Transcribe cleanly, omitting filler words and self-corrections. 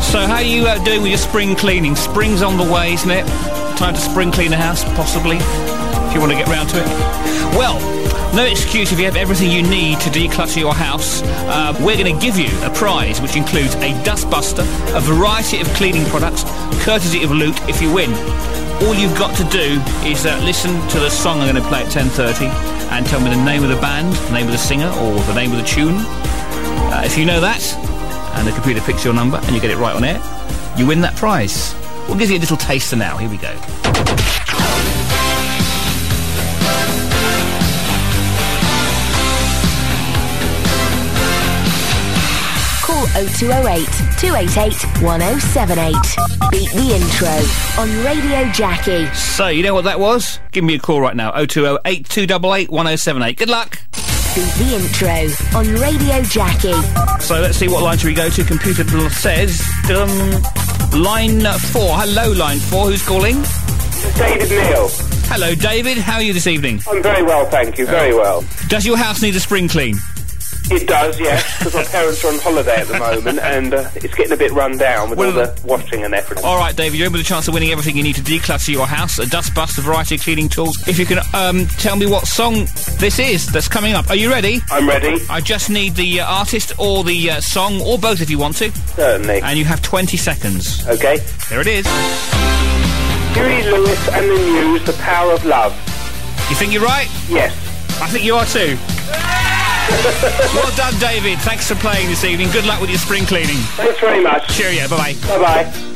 So how are you doing with your spring cleaning? Spring's on the way, isn't it? Time to spring clean the house, possibly, if you want to get round to it. Well, no excuse if you have everything you need to declutter your house. We're going to give you a prize which includes a dustbuster, a variety of cleaning products, courtesy of Loot if you win. All you've got to do is listen to the song I'm going to play at 10:30 and tell me the name of the band, the name of the singer or the name of the tune. If you know that, and the computer picks your number and you get it right on air, you win that prize. We'll give you a little taster now. Here we go. Call 0208 288 1078. Beat the intro on Radio Jackie. So, you know what that was? Give me a call right now. 0208 288 1078. Good luck. Beat the intro on Radio Jackie. So let's see what line should we go to. Computer says line 4. Hello, line 4. Who's calling? David Neal. Hello, David. How are you this evening? I'm very well, thank you. Very well. Does your house need a spring clean? It does, yes, because my parents are on holiday at the moment and it's getting a bit run down with all the washing and everything. All right, David, you're in with a chance of winning everything you need to declutter your house, a dustbuster, a variety of cleaning tools. If you can tell me what song this is that's coming up. Are you ready? I'm ready. I just need the artist or the song, or both if you want to. Certainly. And you have 20 seconds. OK. Here it is. Huey Lewis and the News, The Power of Love. You think you're right? Yes. I think you are too. Well done, David. Thanks for playing this evening. Good luck with your spring cleaning. Thanks very much. Cheerio. Bye-bye. Bye-bye.